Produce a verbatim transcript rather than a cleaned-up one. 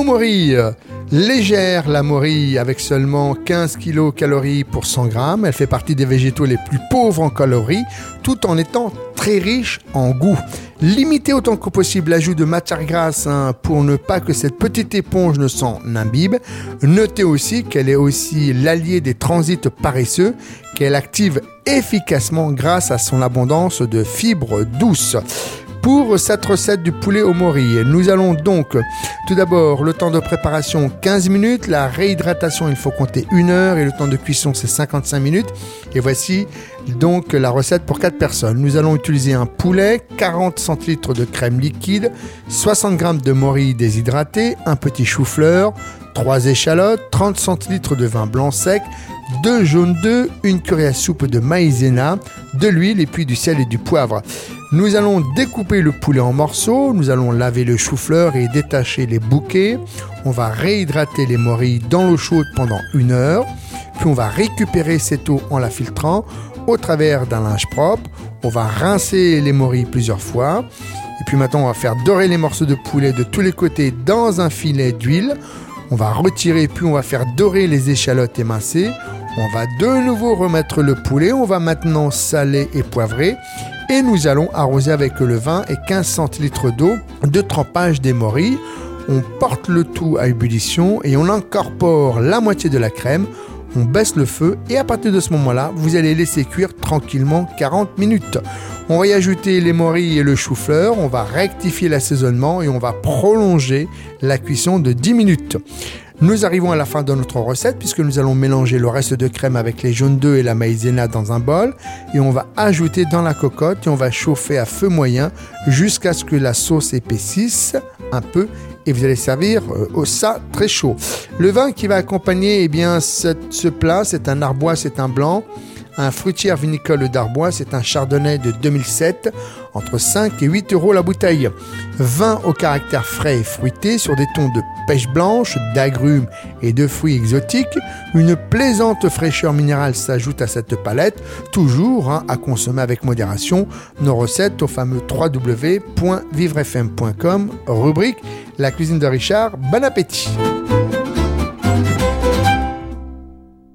morille légère, la morille, avec seulement quinze kilocalories pour cent grammes. Elle fait partie des végétaux les plus pauvres en calories, tout en étant très riche en goût. Limitez autant que possible l'ajout de matière grasse hein, pour ne pas que cette petite éponge ne s'en imbibe. Notez aussi qu'elle est aussi l'allié des transits paresseux, qu'elle active efficacement grâce à son abondance de fibres douces. Pour cette recette du poulet au morille, nous allons donc tout d'abord le temps de préparation quinze minutes, la réhydratation il faut compter une heure et le temps de cuisson c'est cinquante-cinq minutes. Et voici donc la recette pour quatre personnes. Nous allons utiliser un poulet, quarante centilitres de crème liquide, soixante grammes de morille déshydraté, un petit chou-fleur, trois échalotes, trente centilitres de vin blanc sec, deux jaunes d'œufs, une cuillère à soupe de maïzena, de l'huile et puis du sel et du poivre. Nous allons découper le poulet en morceaux, nous allons laver le chou-fleur et détacher les bouquets. On va réhydrater les morilles dans l'eau chaude pendant une heure, puis on va récupérer cette eau en la filtrant au travers d'un linge propre. On va rincer les morilles plusieurs fois. Et puis maintenant, on va faire dorer les morceaux de poulet de tous les côtés dans un filet d'huile. On va retirer, puis on va faire dorer les échalotes émincées. On va de nouveau remettre le poulet. On va maintenant saler et poivrer. Et nous allons arroser avec le vin et quinze centilitres d'eau de trempage des morilles. On porte le tout à ébullition et on incorpore la moitié de la crème. On baisse le feu et à partir de ce moment-là, vous allez laisser cuire tranquillement quarante minutes. On va y ajouter les morilles et le chou-fleur, on va rectifier l'assaisonnement et on va prolonger la cuisson de dix minutes. Nous arrivons à la fin de notre recette puisque nous allons mélanger le reste de crème avec les jaunes d'œufs et la maïzena dans un bol et on va ajouter dans la cocotte et on va chauffer à feu moyen jusqu'à ce que la sauce épaississe un peu et vous allez servir euh, ça très chaud. Le vin qui va accompagner eh bien, ce, ce plat, c'est un Arbois, c'est un blanc. Un fruitière vinicole d'Arbois, c'est un chardonnay de deux mille sept, entre cinq et huit euros la bouteille. Vin au caractère frais et fruité sur des tons de pêche blanche, d'agrumes et de fruits exotiques. Une plaisante fraîcheur minérale s'ajoute à cette palette, toujours hein, à consommer avec modération. Nos recettes au fameux w w w point vivre f m point com, rubrique La cuisine de Richard. Bon appétit!